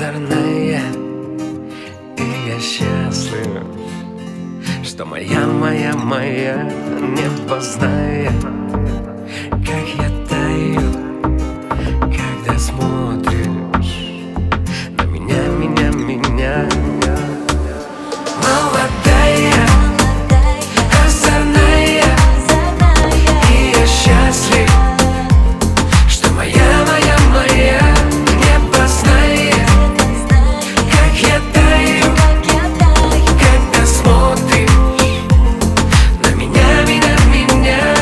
озорная, и я счастлив, что моя небо знает, как я таю, когда смотришь на меня. Молодая, озорная, и я счастлив, что моя небо знает, как я таю, когда смотришь на меня.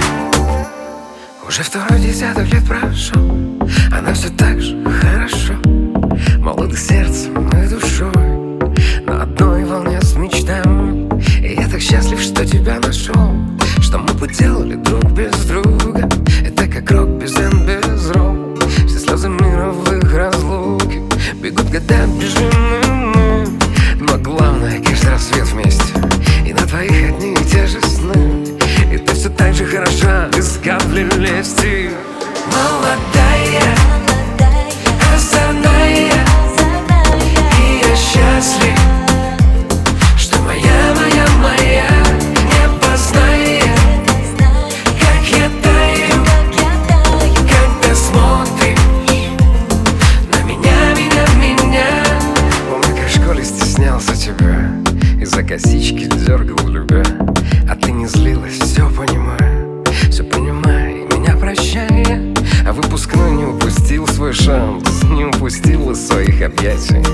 Уже второй десяток лет прошел, она все так же хорошо, молода сердцем и душой, на одной волне с мечтами. И я так счастлив, что тебя нашел, что мы поделали друг без друга. Это как рок без Н, без ром. Все слезы мира в их разлуке. Бегут года, бежим мы. Но главное, каждый рассвет вместе, и на твоих одни и те же сны. И ты все так же хороша, без капли лести. Молодая, озорная, и я счастлив, что моя небо знает, как я таю, когда смотришь на меня. Помню, как в школе стеснялся тебя, и за косички дергал, любя. А ты не злилась, все понимаю, и меня прощая. А выпускной не упустил свой шанс, не упустил из своих объятий.